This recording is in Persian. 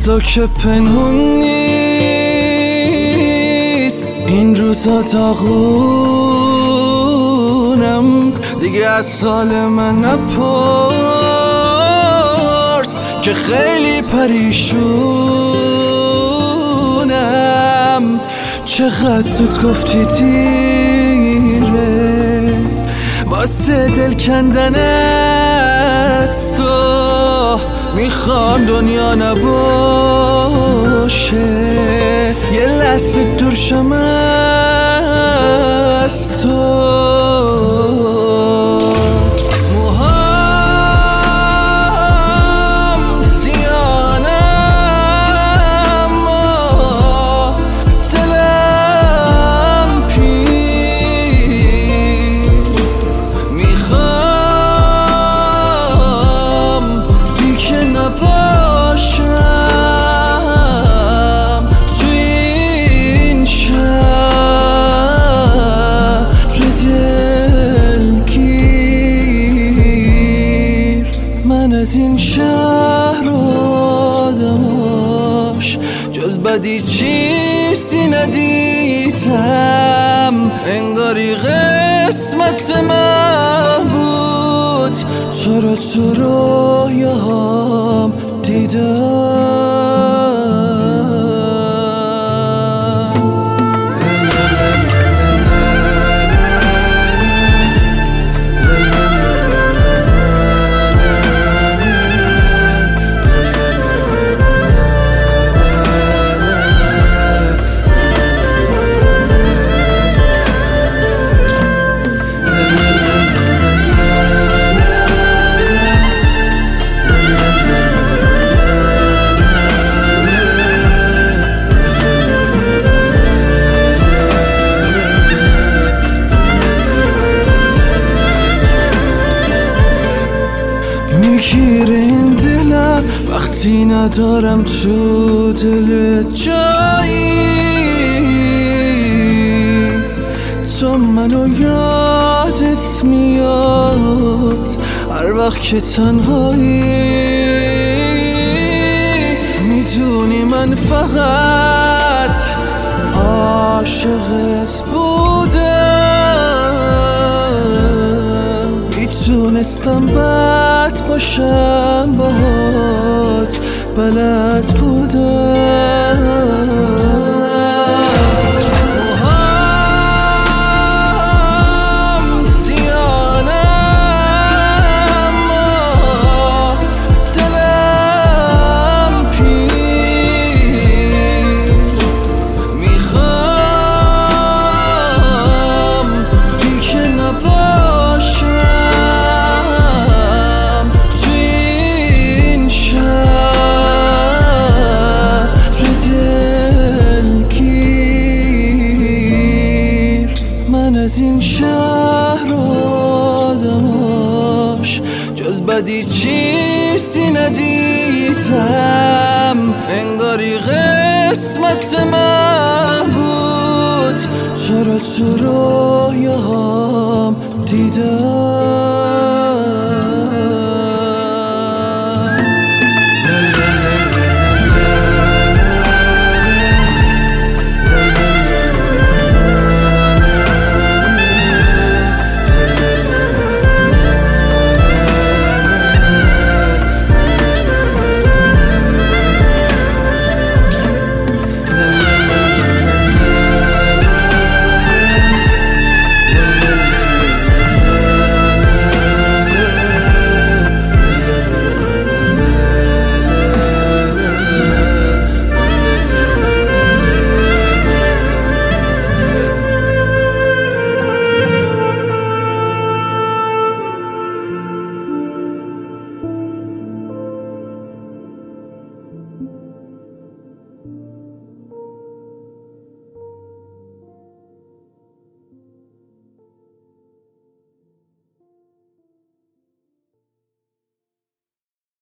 تو که پنهون نیست این روزا داغونم، دیگه از سال من نپرس که خیلی پریشونم. چقدر زود گفتی دیره واسه دل کندن از تو، میخوام دنیا نباشه یه لحظه دور شم از تو. از این شهر آدماش جز بدی چیزی ندیدم، انگاری قسمت من بود چرا تو رویام دیدم. میگیره این دلم وقتی ندارم تو دل جایی، تو منو یادت میاد هر وقت که تنهایی، میدونی من فقط عاشقت بودم، میتونستم بد باشم باهات بلد بودم. از این شهر آدماش جز بدی چیزی ندیدم، انگاری قسمت من بود چرا تو رویام دیدم.